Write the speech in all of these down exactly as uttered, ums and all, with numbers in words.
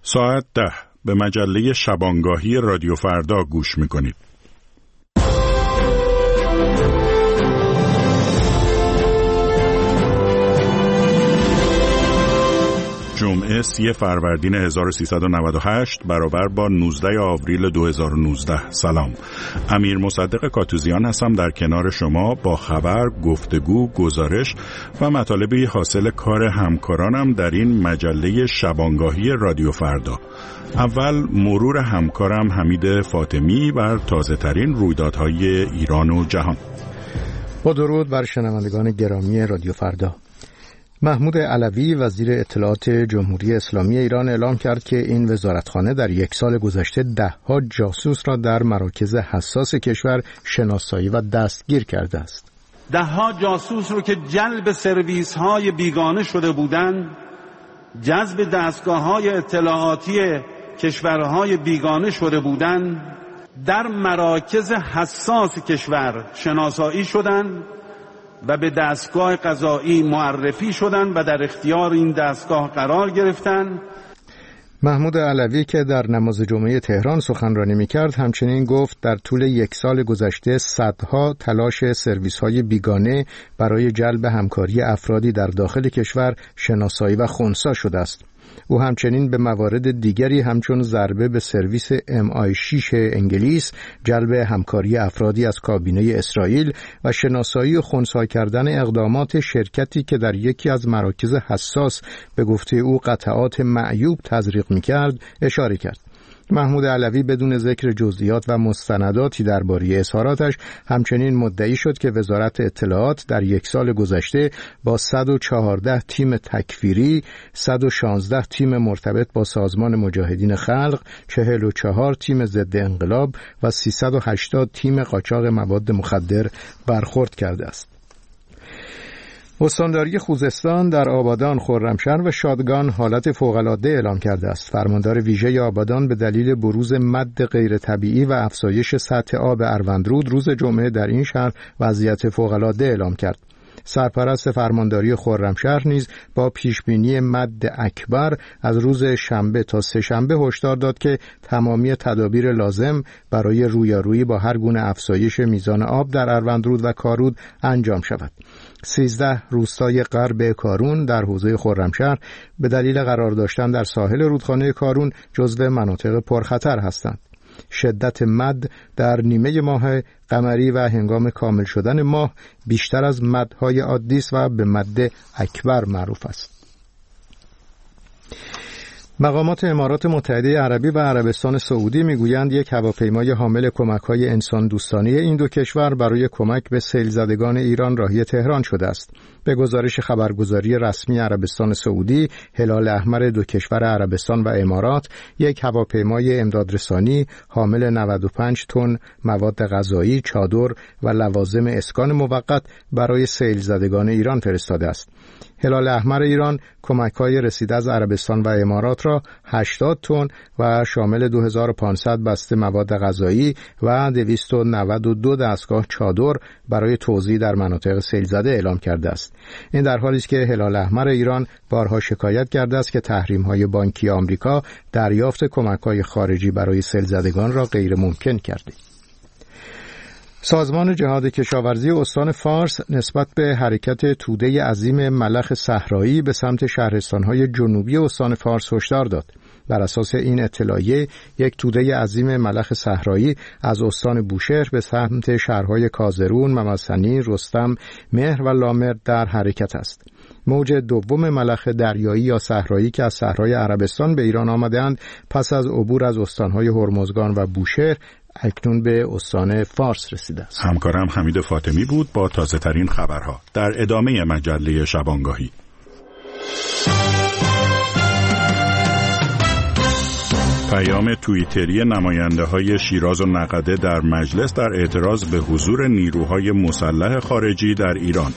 ساعت ده به مجله شبانگاهی رادیو فردا گوش میکنید. جمعه سی فروردین هزار و سیصد و نود و هشت برابر با نوزده آوریل دو هزار و نوزده. سلام. امیر مصدق کاتوزیان هستم در کنار شما با خبر، گفتگو، گزارش و مطالبی حاصل کار همکارانم در این مجله شبانگاهی رادیو فردا. اول مرور همکارم حمید فاطمی بر تازه ترین رویدادهای ایران و جهان. با درود بر شنوندگان گرامی رادیو فردا. محمود علوی وزیر اطلاعات جمهوری اسلامی ایران اعلام کرد که این وزارتخانه در یک سال گذشته ده ها جاسوس را در مراکز حساس کشور شناسایی و دستگیر کرده است. ده ها جاسوس رو که جلب سرویس های بیگانه شده بودند، جذب دستگاه های اطلاعاتی کشورهای بیگانه شده بودند، در مراکز حساس کشور شناسایی شدند و به دستگاه قضایی معرفی شدند و در اختیار این دستگاه قرار گرفتند. محمود علوی که در نماز جمعه تهران سخنرانی می‌کرد همچنین گفت در طول یک سال گذشته صدها تلاش سرویس‌های بیگانه برای جلب همکاری افرادی در داخل کشور شناسایی و خنثی شده است. او همچنین به موارد دیگری همچون ضربه به سرویس ام آی شش انگلیس، جلب همکاری افرادی از کابینه اسرائیل و شناسایی و خنثی کردن اقدامات شرکتی که در یکی از مراکز حساس به گفته او قطعات معیوب تزریق می‌کرد اشاره کرد. محمود علوی بدون ذکر جزئیات و مستنداتی درباره اظهاراتش همچنین مدعی شد که وزارت اطلاعات در یک سال گذشته با صد و چهارده تیم تکفیری، صد و شانزده تیم مرتبط با سازمان مجاهدین خلق، چهل و چهار تیم ضد انقلاب و سیصد و هشتاد تیم قاچاق مواد مخدر برخورد کرده است. استانداری خوزستان در آبادان، خرمشهر و شادگان حالت فوق‌العاده اعلام کرده است. فرماندار ویژه آبادان به دلیل بروز مد غیر طبیعی و افزایش سطح آب اروندرود روز جمعه در این شهر وضعیت فوق‌العاده اعلام کرد. سرپرست فرمانداری خرمشهر نیز با پیشبینی مد اکبر از روز شنبه تا سه شنبه هشدار داد که تمامی تدابیر لازم برای رویارویی با هر گونه افزایش میزان آب در اروندرود و کارود انجام شود. سیزده روستای غرب کارون در حوزه خرمشهر به دلیل قرار داشتن در ساحل رودخانه کارون جزو مناطق پرخطر هستند. شدت مد در نیمه ماه قمری و هنگام کامل شدن ماه بیشتر از مدهای عادی است و به مد اکبر معروف است. مقامات امارات متحده عربی و عربستان سعودی میگویند یک هواپیمای حامل کمک‌های انسان دوستانه این دو کشور برای کمک به سیل زدگان ایران راهی تهران شده است. به گزارش خبرگزاری رسمی عربستان سعودی، هلال احمر دو کشور عربستان و امارات یک هواپیمای امدادرسانی حامل نود و پنج تن مواد غذایی، چادر و لوازم اسکان موقت برای سیل زدگان ایران فرستاده است. هلال احمر ایران کمک‌های رسیده از عربستان و امارات را هشتاد تن و شامل دو هزار و پانصد بسته مواد غذایی و دویست و نود و دو دستگاه چادر برای توزیع در مناطق سیل زده اعلام کرده است. این در حالی است که هلال احمر ایران بارها شکایت کرده است که تحریم‌های بانکی آمریکا دریافت کمک‌های خارجی برای سیل زدگان را غیر ممکن کرده. سازمان جهاد کشاورزی استان فارس نسبت به حرکت توده عظیم ملخ صحرایی به سمت شهرستان‌های جنوبی استان فارس هشدار داد. بر اساس این اطلاعیه یک توده عظیم ملخ صحرایی از استان بوشهر به سمت شهرهای کازرون، ممسنی، رستم، مهر و لامر در حرکت است. موج دوم ملخ دریایی یا صحرایی که از صحرای عربستان به ایران آمده‌اند پس از عبور از استان‌های هرمزگان و بوشهر اکنون به استان فارس رسیده است. همکارم حمید فاطمی بود با تازه ترین خبرها. در ادامه مجله شبانگاهی پیام توییتری نماینده‌های شیراز و نقده در مجلس در اعتراض به حضور نیروهای مسلح خارجی در ایران.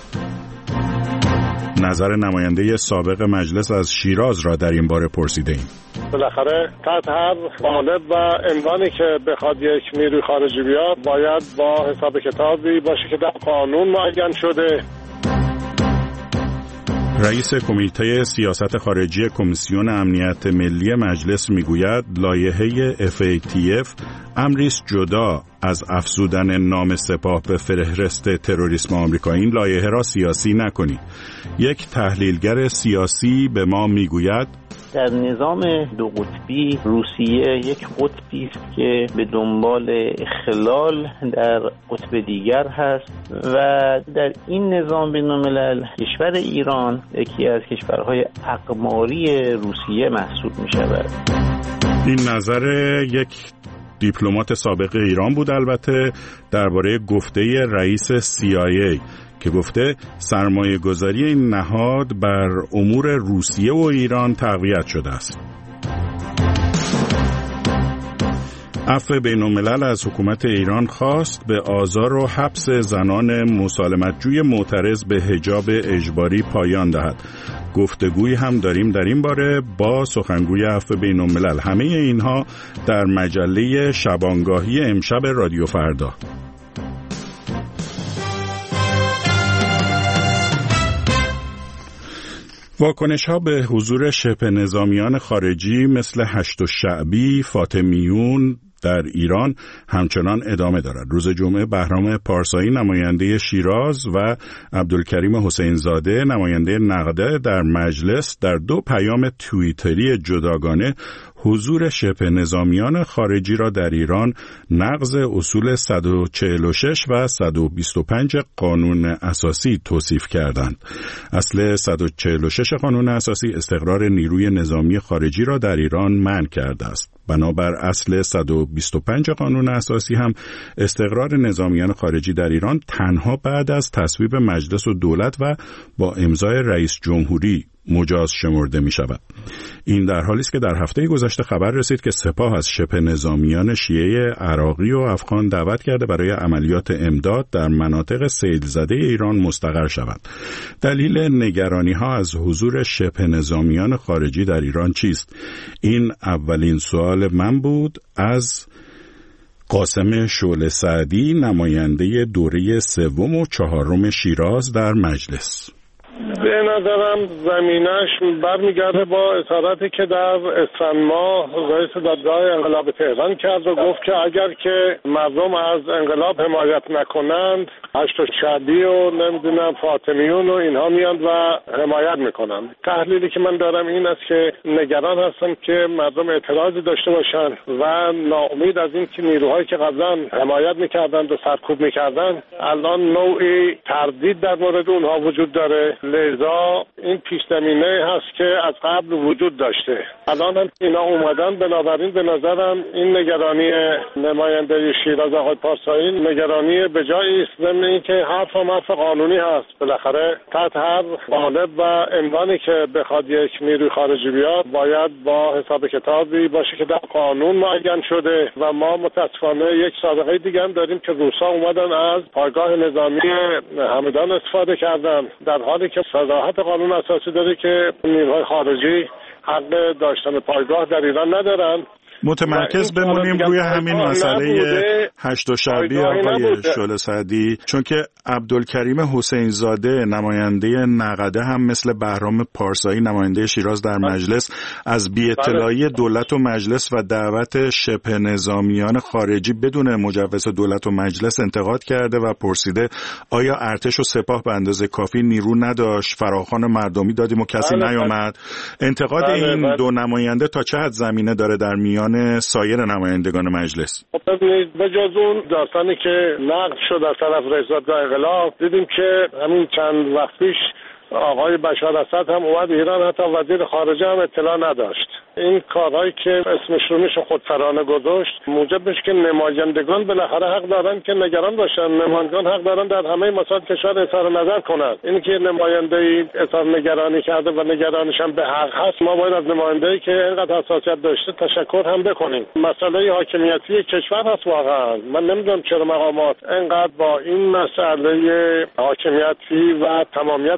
نظر نماینده سابق مجلس از شیراز را در این باره پرسیده ایم. بالاخره تحت هر قالب و عنوانی که بخواد یک نیروی خارجی بیاد باید با حساب کتابی باشه که در قانون معین شده. رئیس کمیته سیاست خارجی کمیسیون امنیت ملی مجلس میگوید لایحه اف ای تی اف امری است جدا از افزودن نام سپاه به فهرست تروریسم آمریکا. این لایحه را سیاسی نکنید. یک تحلیلگر سیاسی به ما میگوید در نظام دو قطبی روسیه یک قطبی است که به دنبال اخلال در قطب دیگر هست و در این نظام بین‌الملل کشور ایران یکی از کشورهای اقماری روسیه محسوب می شود. این نظر یک دیپلمات سابق ایران بود، البته درباره گفته رئیس سی آی ای که گفته سرمایه گذاری این نهاد بر امور روسیه و ایران تقویت شده است. عفو بین‌الملل از حکومت ایران خواست به آزار و حبس زنان مسالمت‌جوی معترض به حجاب اجباری پایان دهد. گفتگویی هم داریم در این باره با سخنگوی عفو بین‌الملل. همه اینها در مجله شبانگاهی امشب رادیو فردا. واکنش‌ها به حضور شبه نظامیان خارجی مثل هشت شعبی، فاطمیون در ایران همچنان ادامه دارد. روز جمعه بهرام پارسایی نماینده شیراز و عبدالکریم حسین زاده نماینده نقده در مجلس در دو پیام توییتری جداگانه حضور شبه نظامیان خارجی را در ایران نقض اصول صد و چهل و شش و صد و بیست و پنج قانون اساسی توصیف کردند. اصل صد و چهل و شش قانون اساسی استقرار نیروی نظامی خارجی را در ایران منع کرده است. بنابر اصل صد و بیست و پنج قانون اساسی هم استقرار نظامیان خارجی در ایران تنها بعد از تصویب مجلس و دولت و با امضای رئیس جمهوری مجاز شمرده می شود. این در حالی است که در هفته گذشته خبر رسید که سپاه از شبه نظامیان شیعه عراقی و افغان دعوت کرده برای عملیات امداد در مناطق سیل زده ایران مستقر شود. دلیل نگرانی ها از حضور شبه نظامیان خارجی در ایران چیست؟ این اولین سوال من بود از قاسم شعله سعدی نماینده دوره سوم و چهارم شیراز در مجلس. به نظرم زمینش برمیگرده با اظهاراتی که در اسفند ماه رئیس دادگاه انقلاب تهران کرد و گفت که اگر که مردم از انقلاب حمایت نکنند هشت شعبی و نمیدونم فاطمیون و اینها میاند و حمایت میکنند. تحلیلی که من دارم این است که نگران هستم که مردم اعتراضی داشته باشند و ناامید از این که نیروهایی که قبلا حمایت میکردند و سرکوب میکردند الان نوعی تردید در مورد اونها وجود داره. لذا این پیش زمینه هست که از قبل وجود داشته. الان هم اینا اومدن، بنابراین به نظرم این نگرانی نماینده شیراز آقای پارسایی نگرانی به جایی است، ضمن اینکه حرف هم حرف قانونی هست. بالاخره تحت هر قالب و عنوانی که بخواد یک نیروی خارجی بیاد باید با حساب کتابی باشه که در قانون معین شده و ما متاسفانه یک سابقه دیگه هم داریم که روسا اومدن از پایگاه نظامی همدان استفاده کردن، در حالی که صراحت قانون اساسی داره که نیروهای خارجی حق داشتن پایگاه در ایران ندارن. متمرکز بمونیم روی همین مسئله هشت و شعبی آقای شعله سعدی، چون که عبدالکریم حسین زاده نماینده نقده هم مثل بهرام پارسایی نماینده شیراز در مجلس از بی‌اطلاعی دولت و مجلس و دعوت شبه نظامیان خارجی بدون مجوز دولت و مجلس انتقاد کرده و پرسیده آیا ارتش و سپاه به اندازه کافی نیرو نداشت؟ فراخوان مردمی دادیم و کسی نیامد. انتقاد این دو نماینده تا چه حد زمینه داره در میان سایر نمایندگان مجلس؟ به جز اون داستانی که نقد شد از طرف رئیس دادگاه انقلاب، دیدیم که همین چند وقت پیش آقای بشار اسد هم اومد ایران، حتی وزیر خارجه هم اطلاع نداشت. این کارهایی که اسمش رو میشه خودسرانه گذاشت موجب میشه که نمایندگان بالاخره حق دارن که نگران باشن. نمایندگان حق دارن در همه مسائل کشور اظهار نظر کنند. این که نماینده‌ای اظهار نگرانی کرده و نگرانش هم به حق هست، ما باید از نماینده‌ای که اینقدر حساسیت داشته تشکر هم بکنیم. مسئله حاکمیتی کشور هست واقعا. من نمیدونم چرا مقامات اینقدر با این مسئله حاکمیتی و تمامیت ارضی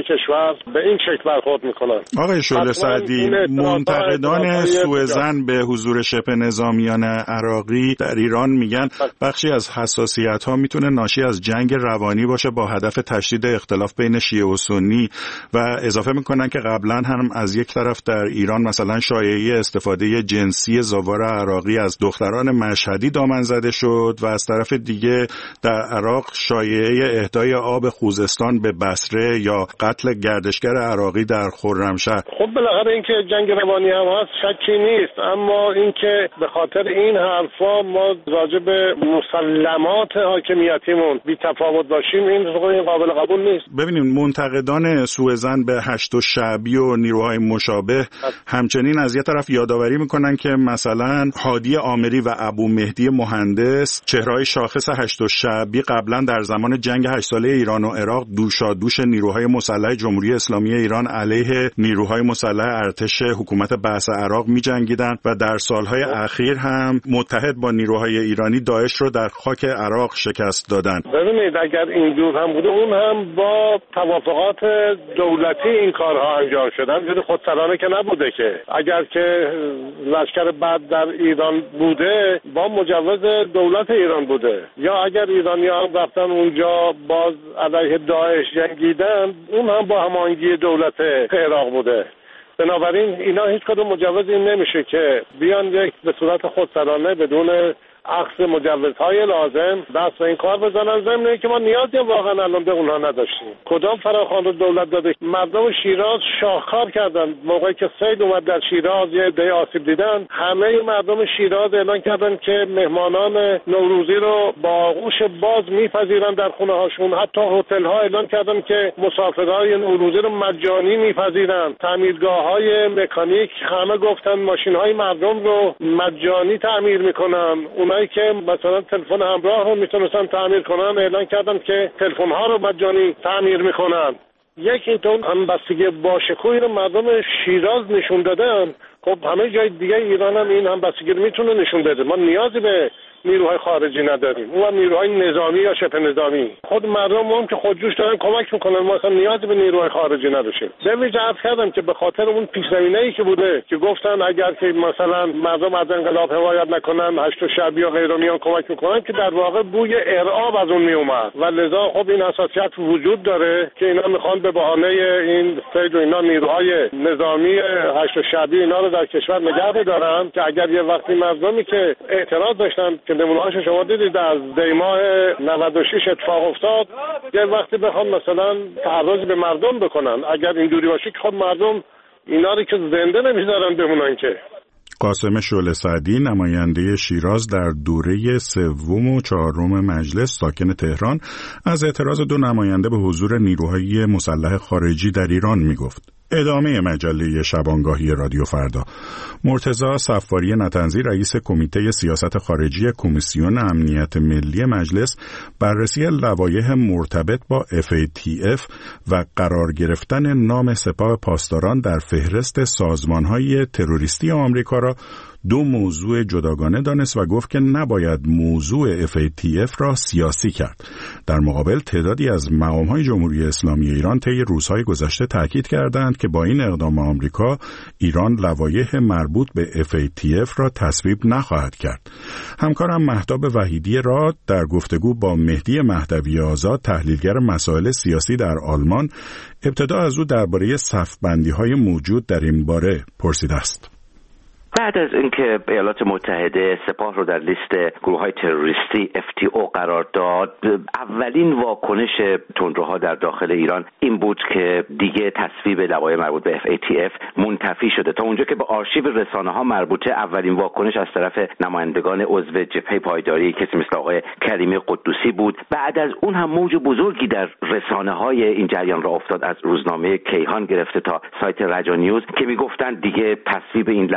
کشور به این شکل برخورد میکنن. آقای شعله سعدی، منتقدان سوء ظن به حضور شبه نظامیان عراقی در ایران میگن بخشی از حساسیت‌ها میتونه ناشی از جنگ روانی باشه با هدف تشدید اختلاف بین شیعه و سنی و اضافه میکنن که قبلا هم از یک طرف در ایران مثلا شایعه استفاده جنسی زوار عراقی از دختران مشهدی دامن زده شد و از طرف دیگه در عراق شایعه اهدای آب خوزستان به بصره یا قتل گردشگر عراقی در خرمشهر. خب بالاخره اینکه جنگ روانی هم هست شکی نیست، اما اینکه به خاطر این حرفا ما راجع به مسلمات حاکمیتیمون بی تفاوت باشیم، این قابل قبول نیست. ببینیم منتقدان سوء ظن به هشت و شعبی و نیروهای مشابه همچنین از یه طرف یادآوری میکنن که مثلا هادی عامری و ابو مهدی مهندس چهره‌های شاخص هشت و شعبی قبلا در زمان جنگ هشت ساله ایران و عراق دوشادوش نیروهای مسلح جمهوری اسلامی ایران علیه نیروهای مسلح ارتش حکومت بعث عراق می‌جنگیدند و در سالهای اخیر هم متحد با نیروهای ایرانی داعش رو در خاک عراق شکست دادن. ببینید اگر اینجور هم بوده، اون هم با توافقات دولتی این کارها انجام شدن، یعنی خودسرانه که نبوده. که اگر که لشکر بعد در ایران بوده با مجوز دولت ایران بوده، یا اگر ایرانی‌ها رفتن اونجا باز علیه داعش جنگیدن، اون هم با هماهنگی دولت عراق بوده. بنابراین اینا هیچ کدوم مجوز این نمیشه که بیان یک به صورت خودسرانه بدون اخذ مجوزهای لازم دست به این کار بزنن، ضمن که ما نیازی واقعا الان به اونها نداشتیم. کدام فراخوان رو دولت داده؟ مردم شیراز شاهکار کردن. موقعی که سیل اومد در شیراز یه عده آسیب دیدن، همه مردم شیراز اعلان کردن که مهمانان نوروزی رو با آغوش باز میپذیرن در خونه هاشون. حتی هتل ها اعلان کردن که مسافرهای نوروزی رو مجانی میپذیرن. تعمیرگاه های مکانیک همه گفتن ماشین های مردم رو مجانی تعمیر میکنن. اونایی که مثلا تلفن همراه رو میتونستن تعمیر کنن اعلان کردن که تلفن ها رو مجانی تعمیر میکنن. یک اینطور همبستگی باشکوهی رو مردم شیراز نشون دادن. خب همه جای دیگه ایران هم این همبستگی رو میتونه نشون بده. ما نیازی به نیروهای خارجی نداریم، اون نیروهای نظامی یا شبه نظامی. خود مردم هم که خودجوش دارن کمک میکنن، ما اصلا نیازی به نیروهای خارجی نداشتیم. به ویژه عرض کردم که به خاطر اون پیش‌زمینه‌ای که بوده که گفتن اگر که مثلا مردم از انقلاب حمایت نکنن، هشت و شعبی یا غیره میان کمک میکنن، که در واقع بوی ارعاب از اون میومد و لذا خب این حساسیت وجود داره که اینا میخوان به بهانه این سید و اینا نیروهای نظامی هشت و شعبی اینا رو در کشور نگه بدارن، که اگر یه وقتی مردمی که اعتراض داشتن که نمونه‌هاش شما دیدید از دیماه نود و شش اتفاق افتاد، یه وقتی بخوان مثلا تعرض به مردم بکنن، اگر اینجوری باشه که خود مردم اینا رو که زنده نمیذارن بمونن. که قاسم شعله سعدی نماینده شیراز در دوره سوم و چهارم مجلس ساکن تهران از اعتراض دو نماینده به حضور نیروهای مسلح خارجی در ایران میگفت. ادامه مجله شبانگاهی رادیو فردا. مرتضی صفاری نطنزی رئیس کمیته سیاست خارجی کمیسیون امنیت ملی مجلس بررسی لوایح مرتبط با اف ای تی اف و قرار گرفتن نام سپاه پاسداران در فهرست سازمان‌های تروریستی آمریکا را دو موضوع جداگانه دانست و گفت که نباید موضوع اف ای تی اف را سیاسی کرد. در مقابل تعدادی از مقام‌های جمهوری اسلامی ایران طی روزهای گذشته تاکید کردند که با این اقدام آمریکا، ایران لوایح مربوط به اف ای تی اف را تصویب نخواهد کرد. همکارم مهتاب وحیدی راد در گفتگو با مهدی مهدوی آزاد، تحلیلگر مسائل سیاسی در آلمان، ابتدا از او درباره صف‌بندی‌های موجود در این باره پرسیده است. بعد از اینکه ایالات متحده سپاه رو در لیست گروه‌های تروریستی اف تی او قرار داد، اولین واکنش تندروها در داخل ایران این بود که دیگه تصویب لوایح مربوط به اف ای تی اف منتفی شده. تا اونجا که به آرشیو رسانه‌ها مربوطه، اولین واکنش از طرف نمایندگان عضو جبهه پایداری کسی مثل آقای کریمی قدوسی بود. بعد از اون هم موج بزرگی در رسانه‌های این جریان را افتاد، از روزنامه کیهان گرفته تا سایت رجا نیوز، که میگفتن دیگه تصویب این لوایح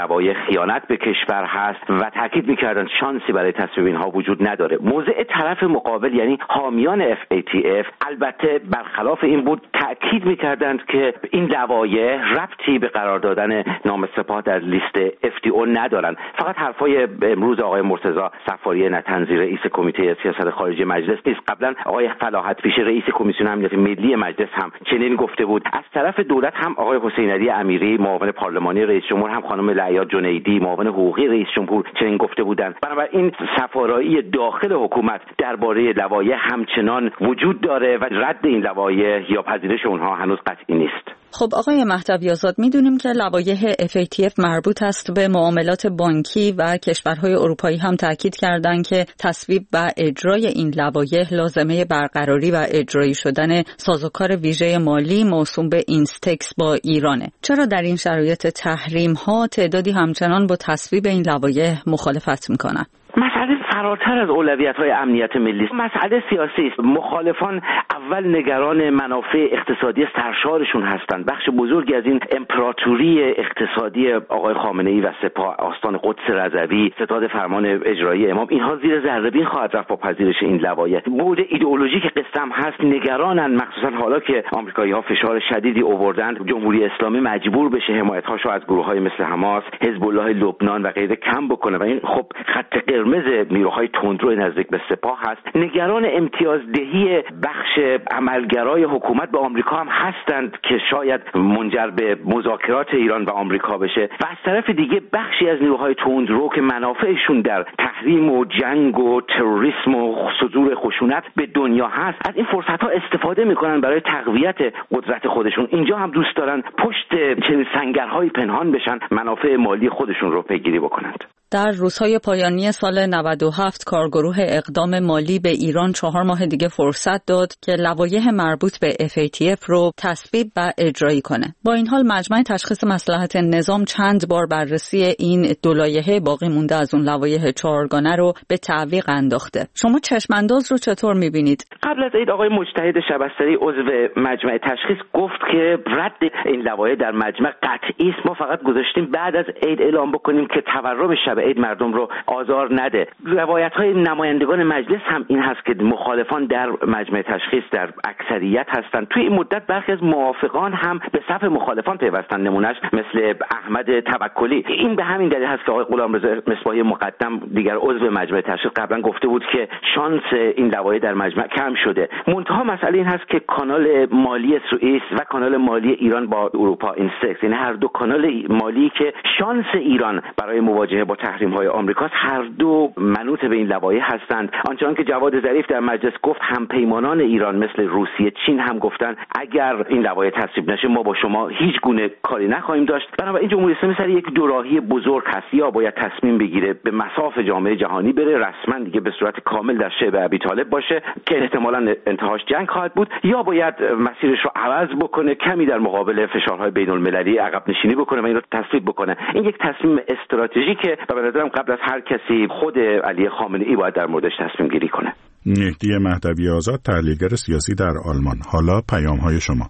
خیانت به کشور هست و تاکید می‌کردند شانسی برای تصویب اینها وجود نداره. موضع طرف مقابل یعنی حامیان اف ای تی اف البته برخلاف این بود، تاکید می‌کردند که این لوایح ربطی به قرار دادن نام سپاه در لیست اف تی او ندارن. فقط حرفای امروز آقای مرتضی صفاری نطنزی رئیس کمیته سیاست خارجی مجلس نیست. قبلا آقای فلاحت پیشه رئیس کمیسیون امنیت ملی مجلس هم چنین گفته بود. از طرف دولت هم آقای حسین علی امیری معاون پارلمانی رئیس جمهور، هم خانم لعیا جنیدی معاون حقوقی رئیس جمهور چنین گفته بودند. بنابراین صفارایی داخل حکومت درباره لوایح همچنان وجود داره و رد این لوایح یا پذیرش اونها هنوز قطعی نیست. خب آقای مهدوی آزاد، میدونیم که لوایح اف ای تی اف مربوط است به معاملات بانکی و کشورهای اروپایی هم تاکید کردند که تصویب و اجرای این لوایح لازمه برقراری و اجرایی شدن سازوکار ویژه مالی موسوم به اینستکس با ایرانه. چرا در این شرایط تحریم ها تعدادی همچنان با تصویب این لوایح مخالفت میکنن؟ مسئله فراتر از اولویت‌های امنیت ملی است. مسئله سیاسی است. مخالفان اول نگران منافع اقتصادی سرشارشون هستند. بخش بزرگی از این امپراتوری اقتصادی آقای خامنه‌ای و سپاه، آستان قدس رضوی، ستاد فرمان اجرایی امام، اینها زیر ذره‌بین خواهد رفت با پذیرش این لوایح. بود ایدئولوژیک قصه هم هست. نگرانن، مخصوصا حالا که آمریکایی‌ها فشار شدیدی آوردند جمهوری اسلامی مجبور بشه حمایت‌هاشو از گروه‌های مثل حماس، حزب الله لبنان و غیره کم بکنه و این خب خط قرمز نیروهای تندرو نزدیک به سپاه هست. نگران امتیازدهی بخش عملگرای حکومت به آمریکا هم هستند که شاید منجر به مذاکرات ایران و آمریکا بشه و از طرف دیگه بخشی از نیروهای تندرو که منافعشون در تحریم و جنگ و تروریسم و صدور خشونت به دنیا هست از این فرصت‌ها استفاده میکنن برای تقویت قدرت خودشون. اینجا هم دوست دارن پشت چنین سنگرهای پنهان بشن، منافع مالی خودشون رو پیگیری بکنند. در روزهای پایانی سال نود و هفت کارگروه اقدام مالی به ایران چهار ماه دیگه فرصت داد که لوایح مربوط به اف ای تی اف رو تصویب و اجرایی کنه. با این حال مجمع تشخیص مصلحت نظام چند بار بررسی این دو لایحه باقی مونده از اون لوایح چهارگانه رو به تعویق انداخته. شما چشمانداز رو چطور می‌بینید؟ قبل از عید آقای مجتهد شبستری عضو مجمع تشخیص گفت که رد این لوایح در مجمع قطعی است. ما فقط گذاشتیم بعد از عید اعلام بکنیم که تورم شب عید مردم رو آزار نده. روایت‌های نمایندگان مجلس هم این هست که مخالفان در مجمع تشخیص در اکثریت هستند. توی این مدت برخی از موافقان هم به صف مخالفان پیوستن، نمونهش مثل احمد توکلی. این به همین دلیل هست که آقای غلامرضا مصباحی مقدم دیگر عضو مجمع تشخیص قبلا گفته بود که شانس این لوایح در مجمع کم شده. منتها مسئله این هست که کانال مالی سوئیس و کانال مالی ایران با اروپا اینستکس، یعنی هر دو کانال مالی که شانس ایران برای مواجهه با تحریم‌های آمریکا هر دو منوط به این لوایح هستند. آنچنان که جواد ظریف در مجلس گفت، همپیمانان ایران مثل روسیه، چین هم گفتن اگر این لوایح تصویب نشه ما با شما هیچ گونه کاری نخواهیم داشت. بنابراین جمهوری اسلامی سر یک دوراهی بزرگ هست، یا باید تصمیم بگیره به مصاف جامعه جهانی بره، رسما دیگه به صورت کامل در شبه ابی طالب باشه که احتمالاً انتهاش جنگ خواهد بود، یا باید مسیرش رو عوض بکنه، کمی در مقابل فشارهای بین‌المللی عقب نشینی بکنه و این رو تصویب بکنه. این یک تصمیم استراتژیکه و به نظرم قبل از هر کسی خود علی خامنه‌ای باید در موردش تصمیم گیری کنه. مهدی مهدوی آزاد، تحلیلگر سیاسی در آلمان. حالا پیام‌های شما.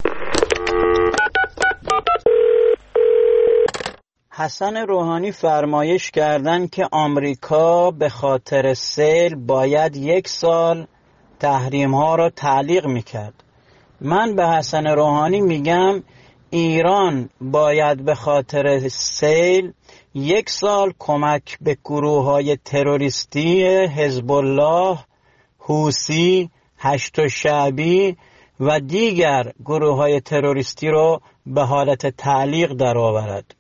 حسن روحانی فرمایش کردند که آمریکا به خاطر سیل باید یک سال تحریم‌ها را تعلیق می‌کرد. من به حسن روحانی میگم ایران باید به خاطر سیل یک سال کمک به گروه‌های تروریستی حزب الله، حوثی، هشت شعبی و دیگر گروه‌های تروریستی رو به حالت تعلیق درآورد.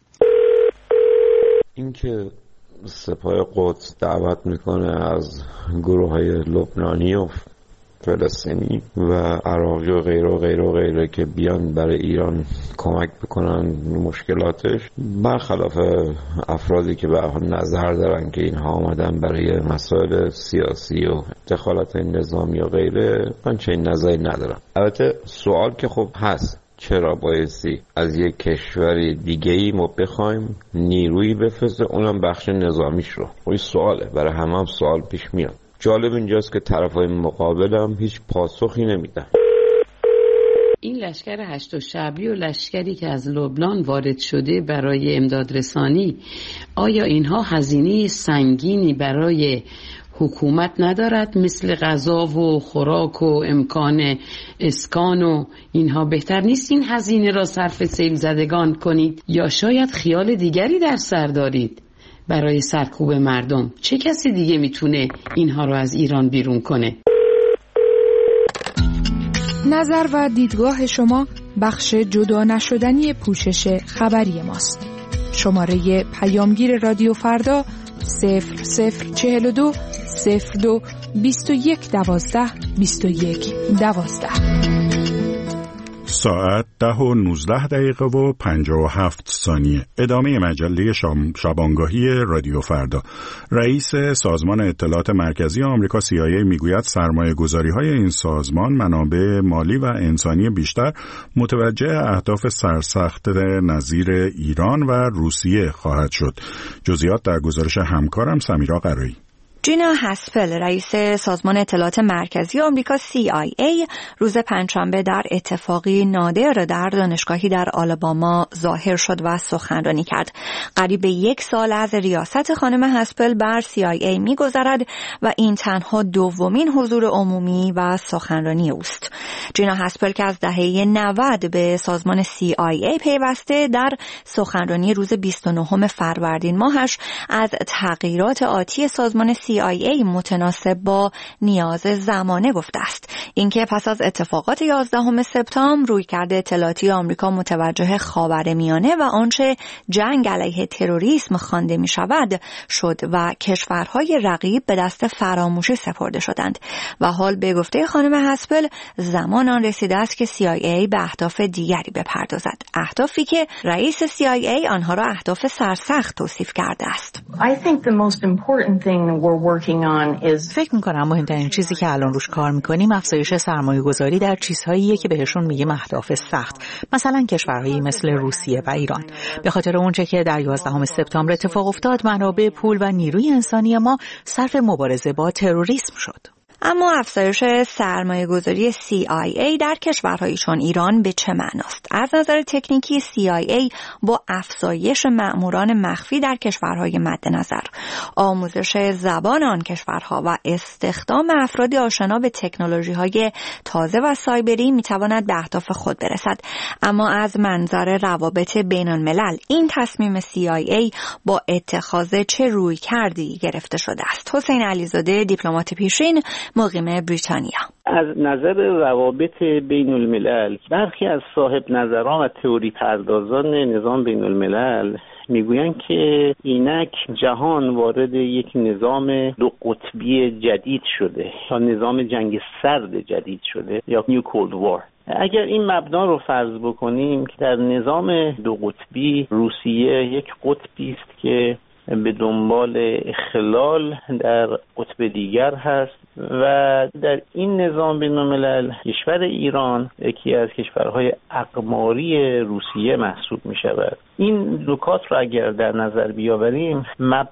اینکه سپاه قدس دعوت میکنه از گروه‌های لبنانی و فلسطینی و عراقی و غیره و غیره و غیره که بیان برای ایران کمک بکنن مشکلاتش، برخلاف افرادی که به نظر دارن که اینها آمدن برای مسائل سیاسی و دخالت نظامی و غیره، من چنین نظری ندارم. البته سوال که خب هست، چرا بایستی از یک کشور دیگه‌ای ما بخوایم نیرویی بفرسته، اونم بخش نظامیش رو؟ این سواله، برای همه هم سوال پیش میاد. جالب اینجاست که طرفای مقابل هم هیچ پاسخی نمیدن. این لشکر هشت شعبی و لشکری که از لبنان وارد شده برای امدادرسانی، آیا اینها هزینه سنگینی برای حکومت ندارد مثل غذا و خوراک و امکان اسکان و اینها؟ بهتر نیست این هزینه را صرف سیل زدگان کنید؟ یا شاید خیال دیگری در سر دارید برای سرکوب مردم؟ چه کسی دیگه میتونه اینها رو از ایران بیرون کنه؟ نظر و دیدگاه شما بخش جدا نشدنی پوشش خبری ماست. شماره پیامگیر رادیو فردا صفر صفر چهل و دو صفر دو بیست و یک دوازده بیست و یک دوازده. ساعت ده و نوزده دقیقه و پنجاه و هفت ثانیه. ادامه مجله شبانگاهی رادیو فردا. رئیس سازمان اطلاعات مرکزی آمریکا سی آی ای میگوید سرمایه گذاری های این سازمان منابع مالی و انسانی بیشتر متوجه اهداف سرسخت نظیر ایران و روسیه خواهد شد. جزئیات در گزارش همکارم سمیرا قرایی. جینا هاسپل رئیس سازمان اطلاعات مرکزی آمریکا سی آی ای روز پنجشنبه در اتفاقی نادر در دانشگاهی در آلاباما ظاهر شد و سخنرانی کرد. قریب یک سال از ریاست خانم هاسپل بر سی آی ای می‌گذرد و این تنها دومین حضور عمومی و سخنرانی اوست. جینا هاسپل که از دهه نود به سازمان سی آی ای پیوسته، در سخنرانی روز بیست و نهم فروردین ماهش از تغییرات آتی سازمان سی آی ای متناسب با نیاز زمانه گفته است. اینکه پس از اتفاقات یازدهم سپتامبر رویکرد اطلاعاتی آمریکا متوجه خاورمیانه و آنچه جنگ علیه تروریسم خوانده می شود شد و کشورهای رقیب به دست فراموشی سپرده شدند و حال به گفته خانم هاسپل زمان آن رسیده است که سی آی ای به اهداف دیگری بپردازد، اهدافی که رئیس سی آی ای آنها را اهداف سرسخت توصیف کرده است. I think the most important thing we're working on is فکر می‌کنم مهمترین چیزی که الان روش کار می‌کنیم افزایش سرمایه‌گذاری در چیزهاییه که بهشون میگیم اهداف سخت، مثلا کشورهایی مثل روسیه و ایران. به خاطر اونچه که در یازدهم سپتامبر اتفاق افتاد، منابع پول و نیروی انسانی ما صرف مبارزه با تروریسم شد. اما افزایش سرمایه‌گذاری سی آی ای در کشورهایی چون ایران به چه معناست؟ از نظر تکنیکی سی آی ای با افزایش مأموران مخفی در کشورهای مد نظر، آموزش زبان آن کشورها و استخدام افرادی آشنا به تکنولوژی‌های تازه و سایبری می‌تواند به اهداف خود برسد. اما از منظر روابط بین‌الملل این تصمیم سی آی ای با اتخاذ چه رویکردی گرفته شده است؟ حسین علیزاده، دیپلمات پیشین، مقیم بریتانیا. از نظر روابط بین الملل، برخی از صاحب نظران و تئوری پردازان نظام بین الملل میگویند که اینک جهان وارد یک نظام دو قطبی جدید شده یا نظام جنگ سرد جدید شده یا نیو کولد وار. اگر این مبنا رو فرض بکنیم که در نظام دو قطبی روسیه یک قطبی است که به دنبال اخلال در قطب دیگر هست و در این نظام بین‌الملل کشور ایران یکی از کشورهای اقماری روسیه محسوب می شود. این نکات را اگر در نظر بیاوریم،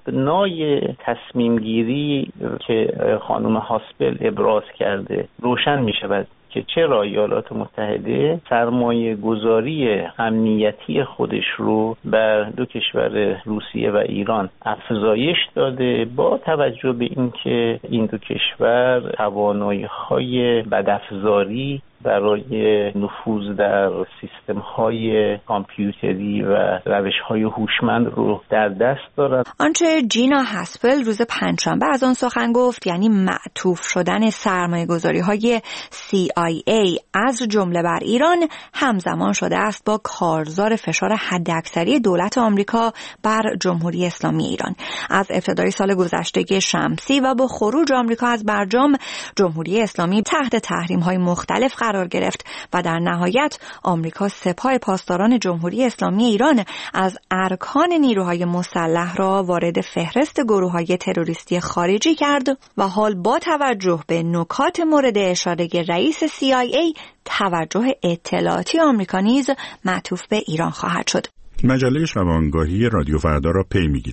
مبنای تصمیم گیری که خانم هاسپل ابراز کرده روشن می شود که چرا ایالات متحده سرمایه گذاری امنیتی خودش رو بر دو کشور روسیه و ایران افزایش داده، با توجه به اینکه این دو کشور توانایی‌های بدافزاری برای نفوذ در سیستم‌های کامپیوتری و روش‌های هوشمند رو در دست دارد. آنچه جینا هاسپل روز پنجشنبه از آن سخن گفت، یعنی معطوف شدن سرمایه‌گذاری‌های سی آی ای از جمله بر ایران، همزمان شده است با کارزار فشار حداکثری دولت آمریکا بر جمهوری اسلامی ایران. از ابتدای سال گذشته شمسی و با خروج آمریکا از برجام، جمهوری اسلامی تحت تحریم‌های مختلف قرار گرفت و در نهایت آمریکا سپاه پاسداران جمهوری اسلامی ایران از ارکان نیروهای مسلح را وارد فهرست گروه‌های تروریستی خارجی کرد و حال با توجه به نکات مورد اشاره رئیس سی آی ای توجه اطلاعاتی آمریکا نیز معطوف به ایران خواهد شد. مجله شبانگاهی رادیو فردا را پی می‌گیریم.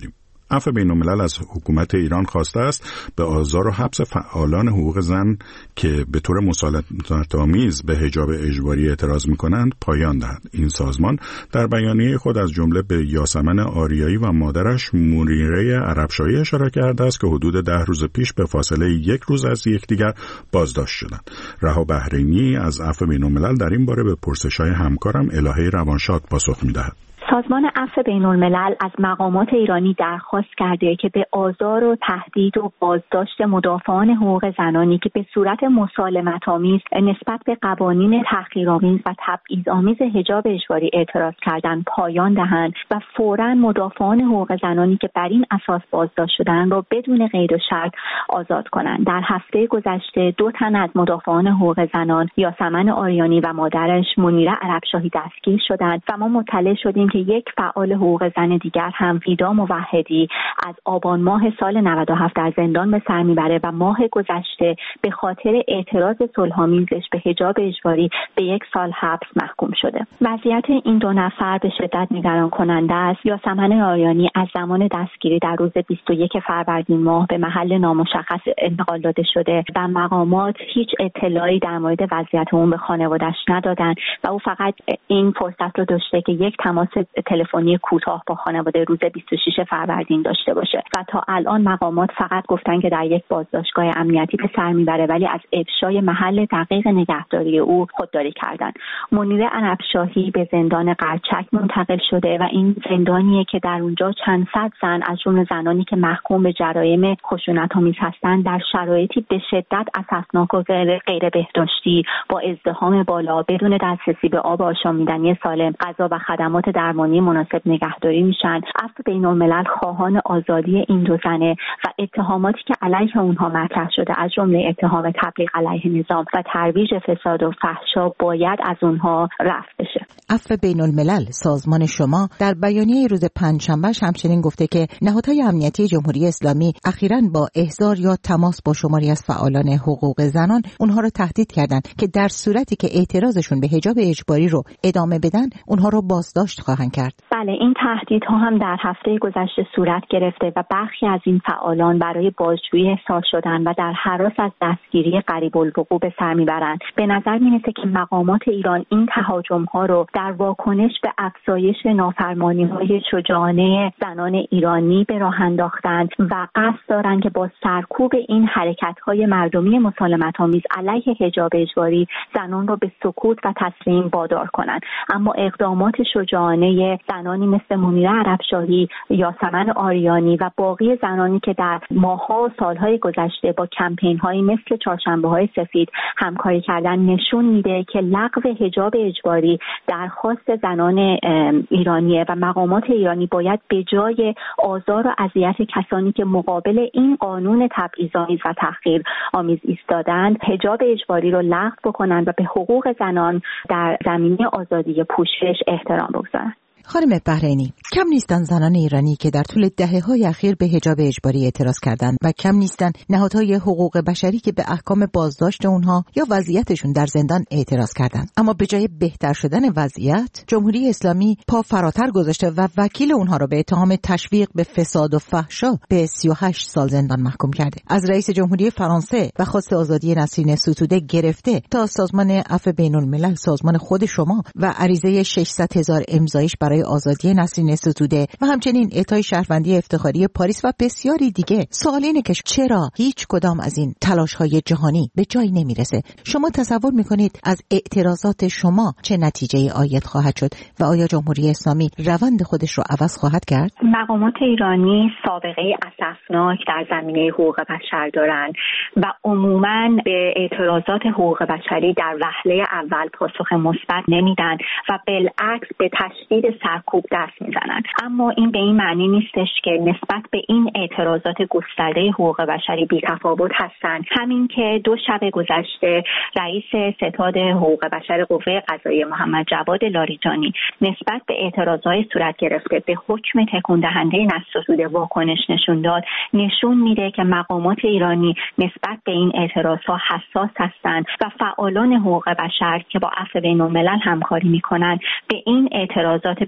عفو بین‌الملل از حکومت ایران خواسته است به آزار و حبس فعالان حقوق زن که به طور مسالمت‌آمیز به حجاب اجباری اعتراض می‌کنند پایان دهد. این سازمان در بیانیه خود از جمله به یاسمن آریایی و مادرش منیره عربشاهی اشاره کرده است که حدود ده روز پیش به فاصله یک روز از یکدیگر بازداشت شدند. رها بحرینی از عفو بین‌الملل در این باره به پرسش‌های همکارم الهه روانشاد پاسخ می‌دهد. سازمان عفو بین‌الملل از مقامات ایرانی درخواست کرده که به آزار و تهدید و بازداشت مدافعان حقوق زنانی که به صورت مسالمت‌آمیز نسبت به قوانین تحقیرآمیز و تبعیض‌آمیز حجاب اجباری اعتراض کردند پایان دهند و فوراً مدافعان حقوق زنانی که بر این اساس بازداشت شدند را بدون قید و شرط آزاد کنند. در هفته گذشته دو تن از مدافعان حقوق زنان، یاسمن آریانی و مادرش منیره عربشاهی دستگیر شدند و ما مطلع شدیم که یک فعال حقوق زن دیگر هم ویدا موحدی از آبان ماه سال نود و هفت در زندان به سر میبره و ماه گذشته به خاطر اعتراض صلح‌آمیزش به حجاب اجباری به یک سال حبس محکوم شده. وضعیت این دو نفر به شدت نگران کننده است. یاسمن آریانی از زمان دستگیری در روز بیست و یک فروردین ماه به محل نامشخص انتقال داده شده و مقامات هیچ اطلاعی در مورد وضعیت اون به خانواده‌اش ندادن و او فقط این فرصت رو داشته که یک تماس تلفنی کوتاه با خانواده روز بیست و شش فروردین داشته باشه و تا الان مقامات فقط گفتن که در یک بازداشتگاه امنیتی به سر میبره، ولی از افشای محل دقیق نگهداری او خودداری کردن. منیره عربشاهی به زندان قرچک منتقل شده و این زندانیه که در اونجا چند صد زن از جمله زنانی که محکوم به جرایم خشونت‌آمیز هستند در شرایطی به شدت اسفناک و غیر بهداشتی با ازدحام بالا بدون دسترسی به آب آشامیدنی سالم، غذا و خدمات درمانی مناسب نگهداری میشن. عفو بین‌الملل خواهان آزادی این دو زنه و اتهاماتی که علیه اونها مطرح شده از جمله اتهام تبلیغ علیه نظام و ترویج فساد و فحشا باید از اونها رفع بشه. عفو بین‌الملل سازمان شما در بیانیه روز پنجشنبه همچنین گفته که نهادهای امنیتی جمهوری اسلامی اخیراً با احضار یا تماس با شماری از فعالان حقوق زنان اونها را تهدید کردند که در صورتی که اعتراضشون به حجاب اجباری رو ادامه بدن اونها رو بازداشت خواهند کرد. بله، این تهدیدها هم در هفته گذشته صورت گرفته و برخی از این فعالان برای بازجویی ارسال شدن و در هراس از دستگیری قریب الوقوع به سر میبرند. به نظر میرسه که مقامات ایران این تهاجم‌ها رو در واکنش به افزایش نافرمانی‌های شجاعانه زنان ایرانی به راه انداختند و قصد دارند که با سرکوب این حرکت‌های مردمی مسالمت‌آمیز علیه حجاب اجباری زنان رو به سکوت و تسلیم وادار کنند. اما اقدامات شجاعانه زنانی مثل منیره عربشاهی، یاسمن آریانی و باقی زنانی که در ماه‌ها و سال‌های گذشته با کمپین‌هایی مثل چهارشنبه‌های سفید همکاری کردن نشون میده که لغو حجاب اجباری درخواست زنان ایرانیه و مقامات ایرانی باید به جای آزار و اذیت کسانی که مقابل این قانون تبعیض‌آمیز و تحقیر آمیز ایستادند حجاب اجباری رو لغو بکنند و به حقوق زنان در زمینه آزادی پوشش احترام بگذارند. خانم بحرینی، کم نیستن زنان ایرانی که در طول دهه‌های اخیر به حجاب اجباری اعتراض کردند و کم نیستن نهادهای حقوق بشری که به احکام بازداشت اونها یا وضعیتشون در زندان اعتراض کردند. اما به جای بهتر شدن وضعیت، جمهوری اسلامی پا فراتر گذاشته و وکیل اونها را به اتهام تشویق به فساد و فحشا به سی و هشت سال زندان محکوم کرده. از رئیس جمهوری فرانسه و خواست آزادی نسرین ستوده گرفته تا سازمان عفو بین‌الملل، سازمان خود شما و عریضه ششصد هزار امضایش برای آزادی نسرین ستوده و همچنین اعطای شهروندی افتخاری پاریس و بسیاری دیگه، سوال اینه که چرا هیچ کدام از این تلاش‌های جهانی به جایی نمیرسه؟ شما تصور میکنید از اعتراضات شما چه نتیجه‌ای عاید خواهد شد و آیا جمهوری اسلامی روند خودش رو عوض خواهد کرد؟ مقامات ایرانی سابقه اسفناک در زمینه حقوق بشر دارند و عموماً به اعتراضات حقوق بشری در وهله اول پاسخ مثبت نمیدن و بالعکس به تشدید سرکوب دست میزنند. اما این به این معنی نیستش که نسبت به این اعتراضات گسترده حقوق بشری بی‌تفاوت هستند. همین که دو شب گذشته رئیس ستاد حقوق بشر قوه قضاییه محمد جواد لاریجانی نسبت به اعتراضات صورت گرفته به حکم تکون دهنده نسرین ستوده واکنش نشون داد، نشون میده که مقامات ایرانی نسبت به این اعتراضات حساس هستند و فعالان حقوق بشر که با عفو بین‌الملل همکاری میکنند به این اعتراضات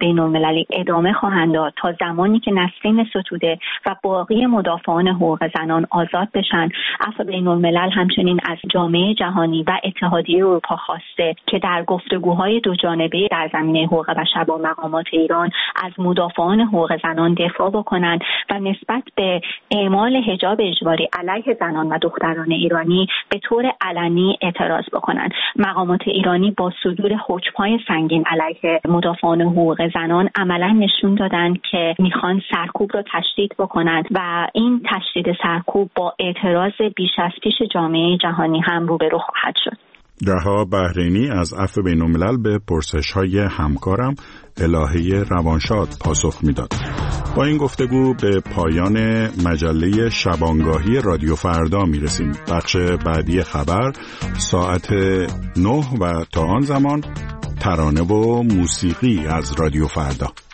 بین المللی ادامه خواهند داد تا زمانی که نسرین ستوده و باقی مدافعان حقوق زنان آزاد بشن. عفو بین الملل همچنین از جامعه جهانی و اتحادیه اروپا خواسته که در گفتگوهای دو جانبه در زمینه حقوق بشر با مقامات ایران از مدافعان حقوق زنان دفاع بکنند و نسبت به اعمال حجاب اجباری علیه زنان و دختران ایرانی به طور علنی اعتراض بکنند. مقامات ایرانی با صدور حکم‌های سنگین علیه مدافعان حقوق زنان عملاً نشون دادند که میخوان سرکوب را تشدید بکنند و این تشدید سرکوب با اعتراض بیش از پیش جامعه جهانی هم روبرو خواهد شد. رها بحرینی از عفو بین الملل به پرسش‌های همکارم الهه روانشاد پاسخ میداد. با این گفتگو به پایان مجله شبانگاهی رادیو فردا میرسیم. بخش بعدی خبر ساعت نه و تا آن زمان ترانه و موسیقی از رادیو فردا.